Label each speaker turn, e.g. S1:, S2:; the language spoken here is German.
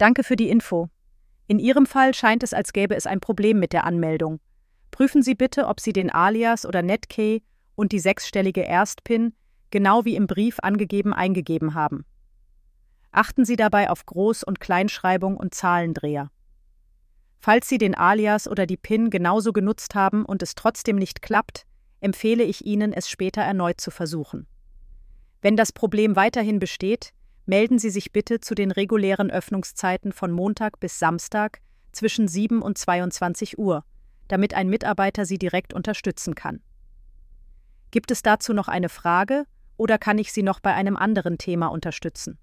S1: Danke für die Info. In Ihrem Fall scheint es, als gäbe es ein Problem mit der Anmeldung. Prüfen Sie bitte, ob Sie den Alias oder Netkey und die 6-stellige Erstpin genau wie im Brief angegeben eingegeben haben. Achten Sie dabei auf Groß- und Kleinschreibung und Zahlendreher. Falls Sie den Alias oder die PIN genauso genutzt haben und es trotzdem nicht klappt, empfehle ich Ihnen, es später erneut zu versuchen. Wenn das Problem weiterhin besteht, melden Sie sich bitte zu den regulären Öffnungszeiten von Montag bis Samstag zwischen 7 und 22 Uhr, damit ein Mitarbeiter Sie direkt unterstützen kann. Gibt es dazu noch eine Frage oder kann ich Sie noch bei einem anderen Thema unterstützen?